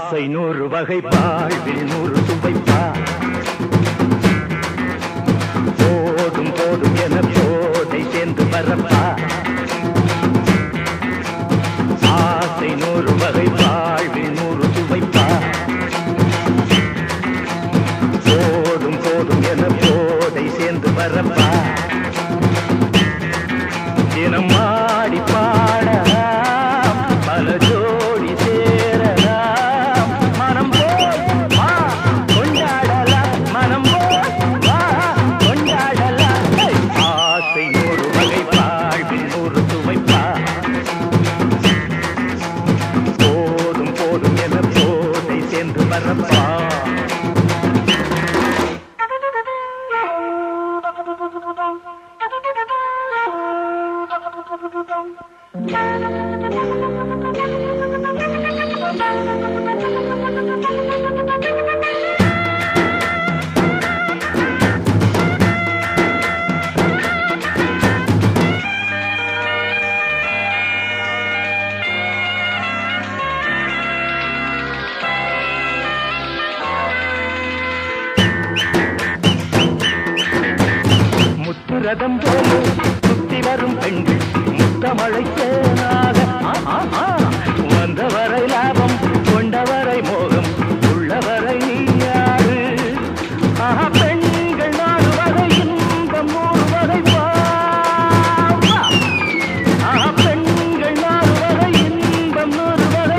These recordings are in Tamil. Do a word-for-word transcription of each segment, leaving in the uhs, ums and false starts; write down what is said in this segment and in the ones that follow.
ஆசை நூறு வகை வாழ்வில் நூறு சுவைப்பா போதும் போதும் என போதை சேர்ந்து வரப்பா ஆசை நூறு வகை வாழ்வில் நூறு சுவைப்பா போதும் போதும் என போதை சேர்ந்து வரப்பா தினம் ஆடி பாடலாம் பல ஜோடி சேரலாம் மனம் போல் வா கொண்டாடலாம் மனம் போல் வா கொண்டாடலாம் ஆசை நூறு வகை வாழ்வில் நூறு சுவைப்பா போதும் போதும் என போதை சேர்ந்து வரப்பா முத்துரதம் போல சுத்தி வரும் பெண்கள் முத்தமழை தேனாக வந்தவரை லாபம் கொண்டவரை மோகம் உள்ளவரை நீயாறு ஆஹா பெண்கள் நாடு வரை இன்பம் நூறு வரை ஆஹா பெண்கள் நாடு வரை இன்பம் நூறு வரை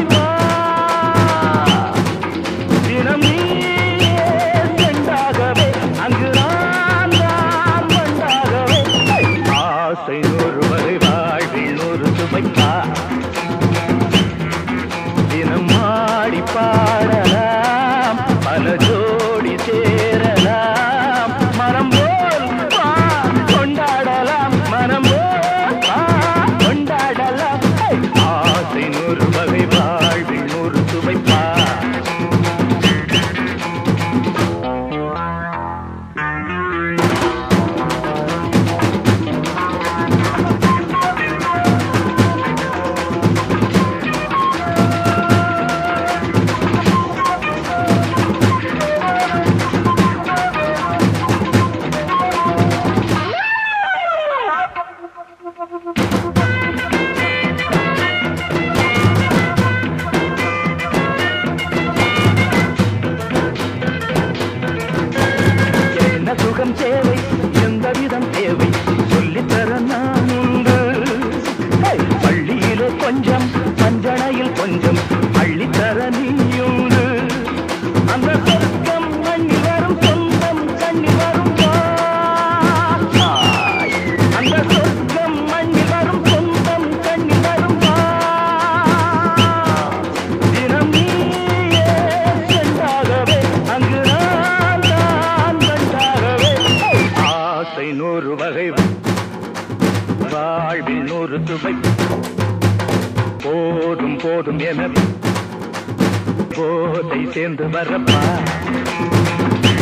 தினம் நீயே சென்றாகவே அங்கு ஆசை நூறு வகை வாழ்வில் நூறு சுவைப்பா தினம் ஆடி பாடலாம் பல ஜோடி சேரலாம் மனம் போல் வா கொண்டாடலாம் மனம் போல் வா கொண்டாடலாம் ஆசை நூறு வகை வாழ்வில் நூறு சுவைப்பா சுகம் தேவை எந்த விதம் தேவை சொல்லித்தர நான் உண்டு பள்ளியிலே கொஞ்சம் பஞ்சனையில் கொஞ்சம் அள்ளித்தர நீயுண்டு அந்த சொர்க்கம் மண்ணி வரும் சொந்தம் கண்ணி வரும் அந்த சொர்க்கம் மண்ணி வரும் சொந்தம் கண்ணி வரும் தினம் நீயே சென்றாகவே அங்கு ஆசை நூறு வகை வாழ்வில் நூறு சுவை போதும் போதும் என போதை சேர்ந்து வரப்பா